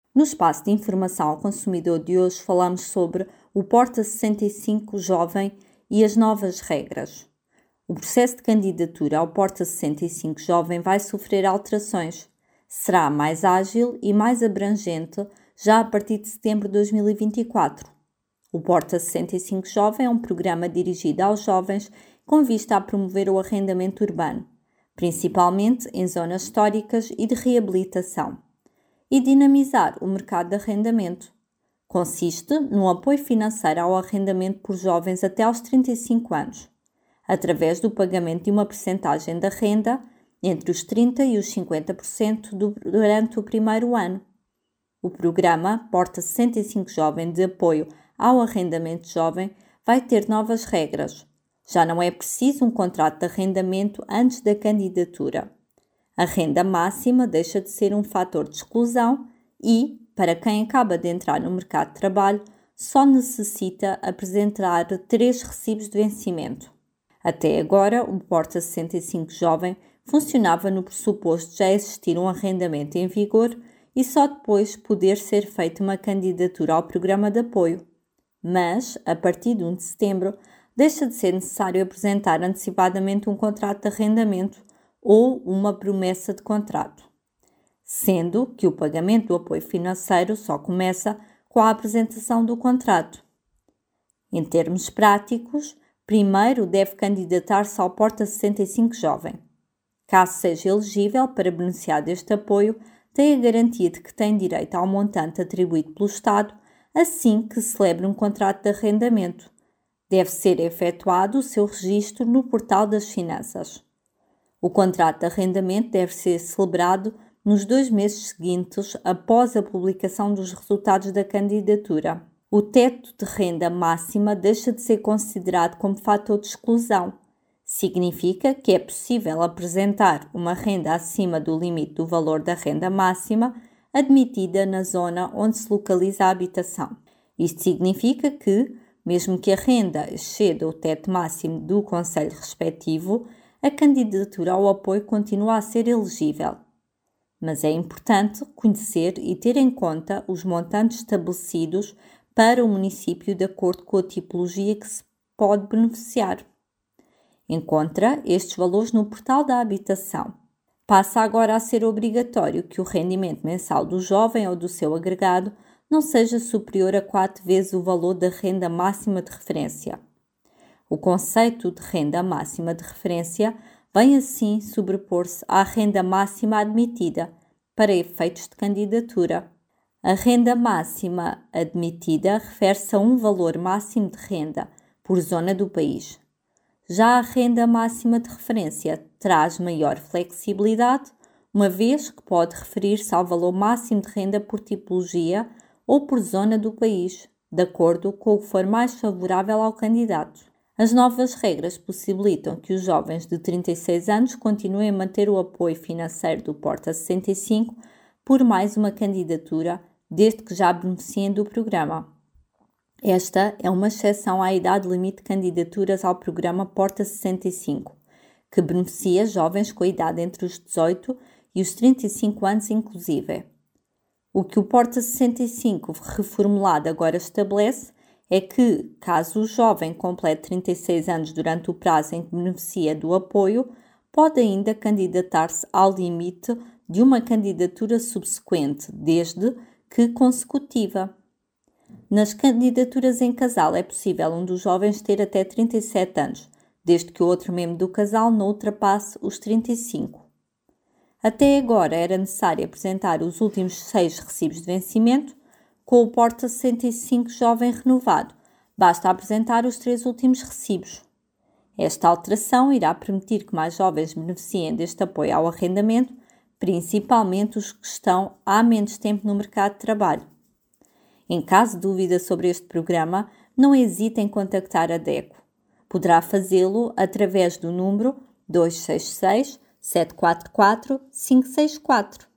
No espaço de informação ao consumidor de hoje falamos sobre o Porta 65 Jovem e as novas regras. O processo de candidatura ao Porta 65 Jovem vai sofrer alterações. Será mais ágil e mais abrangente já a partir de setembro de 2024. O Porta 65 Jovem é um programa dirigido aos jovens com vista a promover o arrendamento urbano, principalmente em zonas históricas e de reabilitação, e dinamizar o mercado de arrendamento. Consiste no apoio financeiro ao arrendamento por jovens até aos 35 anos, através do pagamento de uma percentagem da renda entre os 30% e os 50% durante o primeiro ano. O programa Porta 65 Jovem de apoio ao arrendamento jovem vai ter novas regras. Já não é preciso um contrato de arrendamento antes da candidatura. A renda máxima deixa de ser um fator de exclusão e, para quem acaba de entrar no mercado de trabalho, só necessita apresentar 3 recibos de vencimento. Até agora, o Porta 65 Jovem funcionava no pressuposto de já existir um arrendamento em vigor e só depois poder ser feita uma candidatura ao programa de apoio. Mas, a partir de 1 de setembro, deixa de ser necessário apresentar antecipadamente um contrato de arrendamento ou uma promessa de contrato, sendo que o pagamento do apoio financeiro só começa com a apresentação do contrato. Em termos práticos, primeiro deve candidatar-se ao Porta 65 Jovem. Caso seja elegível para beneficiar deste apoio, tem a garantia de que tem direito ao montante atribuído pelo Estado assim que celebre um contrato de arrendamento. Deve ser efetuado o seu registro no Portal das Finanças. O contrato de arrendamento deve ser celebrado nos 2 meses seguintes após a publicação dos resultados da candidatura. O teto de renda máxima deixa de ser considerado como fator de exclusão. Significa que é possível apresentar uma renda acima do limite do valor da renda máxima admitida na zona onde se localiza a habitação. Isto significa que, mesmo que a renda exceda o teto máximo do concelho respectivo, a candidatura ao apoio continua a ser elegível. Mas é importante conhecer e ter em conta os montantes estabelecidos para o município de acordo com a tipologia que se pode beneficiar. Encontra estes valores no Portal da Habitação. Passa agora a ser obrigatório que o rendimento mensal do jovem ou do seu agregado não seja superior a 4 vezes o valor da renda máxima de referência. O conceito de renda máxima de referência vem assim sobrepor-se à renda máxima admitida para efeitos de candidatura. A renda máxima admitida refere-se a um valor máximo de renda por zona do país. Já a renda máxima de referência traz maior flexibilidade, uma vez que pode referir-se ao valor máximo de renda por tipologia ou por zona do país, de acordo com o que for mais favorável ao candidato. As novas regras possibilitam que os jovens de 36 anos continuem a manter o apoio financeiro do Porta 65 por mais uma candidatura, desde que já beneficiem do programa. Esta é uma exceção à idade limite de candidaturas ao programa Porta 65, que beneficia jovens com a idade entre os 18 e os 35 anos inclusive. O que o Porta 65 reformulado agora estabelece é que, caso o jovem complete 36 anos durante o prazo em que beneficia do apoio, pode ainda candidatar-se ao limite de uma candidatura subsequente, desde que consecutiva. Nas candidaturas em casal é possível um dos jovens ter até 37 anos, desde que o outro membro do casal não ultrapasse os 35. Até agora era necessário apresentar os últimos 6 recibos de vencimento. Com o Porta 65 Jovem renovado, basta apresentar os 3 últimos recibos. Esta alteração irá permitir que mais jovens beneficiem deste apoio ao arrendamento, principalmente os que estão há menos tempo no mercado de trabalho. Em caso de dúvida sobre este programa, não hesite em contactar a DECO. Poderá fazê-lo através do número 266 744 564.